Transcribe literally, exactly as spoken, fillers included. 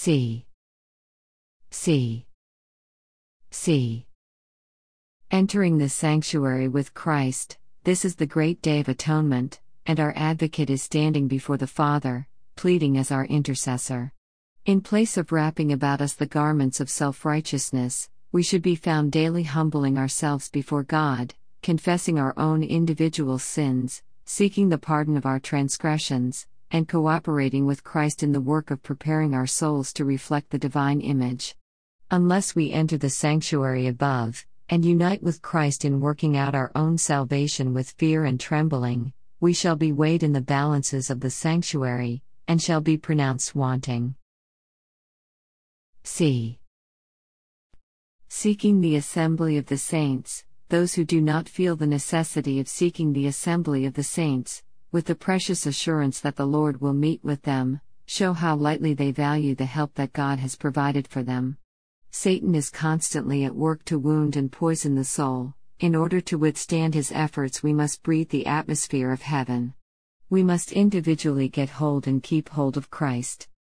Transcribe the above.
C. C. C. Entering the sanctuary with Christ. This is the great day of atonement, and our advocate is standing before the Father, pleading as our intercessor. In place of wrapping about us the garments of self-righteousness, we should be found daily humbling ourselves before God, confessing our own individual sins, seeking the pardon of our transgressions, and cooperating with Christ in the work of preparing our souls to reflect the divine image. Unless we enter the sanctuary above, and unite with Christ in working out our own salvation with fear and trembling, we shall be weighed in the balances of the sanctuary, and shall be pronounced wanting. C. Seeking the assembly of the saints. Those who do not feel the necessity of seeking the assembly of the saints, with the precious assurance that the Lord will meet with them, show how lightly they value the help that God has provided for them. Satan is constantly at work to wound and poison the soul. In order to withstand his efforts, we must breathe the atmosphere of heaven. We must individually get hold and keep hold of Christ.